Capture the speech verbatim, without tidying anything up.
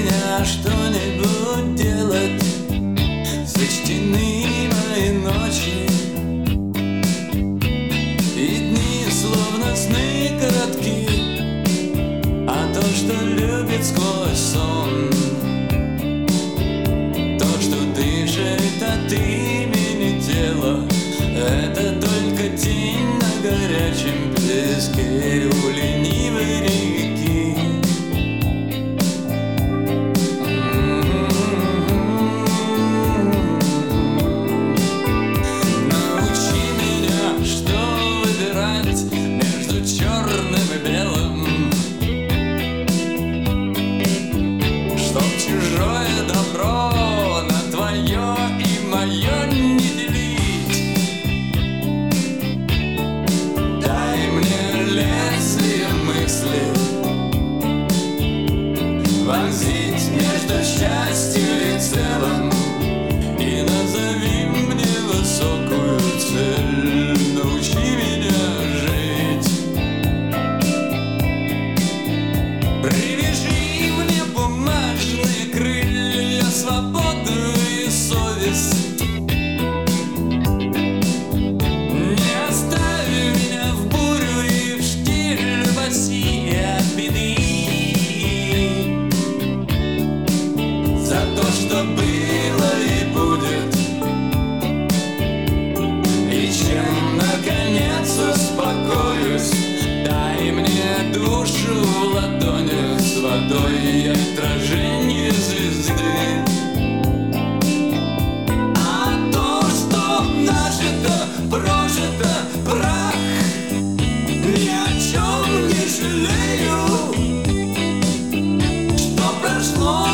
меня что-нибудь делать. Сочтены мои ночи и дни, словно сны коротки. А то, что любит сквозь сон, то, что дышит от имени тела, это только тень на горячем песке у ленивой реки. Научи меня, что выбирать между черным и белым, чтоб чужое добро на твое и мое не делить. Дай мне лезвие мысли вонзить между счастьем и целым, и назови мне высокую цель. Научи меня жить. Привяжи мне бумажные крылья, свободу и совесть. Не оставь меня в бурю и в штиль, спаси от беды. За то, что было и будет, и чем наконец успокоюсь. Дай мне душу в ладонях с водой и отражение звезды. А то, что нажито, прожито, прах, ни о чем не жалею. Что прошло,